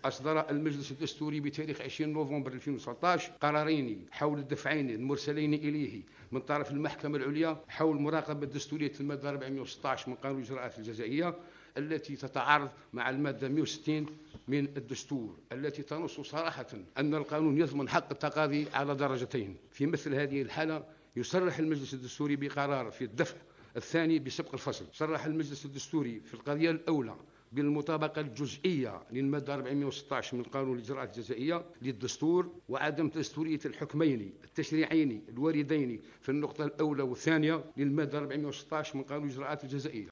أصدر المجلس الدستوري بتاريخ 20 نوفمبر 2019 قرارين حول الدفعين المرسلين إليه من طرف المحكمة العليا حول مراقبة دستورية المادة 416 من قانون الإجراءات الجزائية، التي تتعارض مع المادة 160 من الدستور، التي تنص صراحة أن القانون يضمن حق التقاضي على درجتين. في مثل هذه الحالة يصرح المجلس الدستوري بقرار في الدفع الثاني بسبق الفصل. صرح المجلس الدستوري في القضية الأولى بالمطابقة الجزئية للمادة 416 من قانون الإجراءات الجزائية للدستور، وعدم دستورية الحكمين التشريعيين الواردين في النقطة الأولى والثانية للمادة 416 من قانون الإجراءات الجزائية.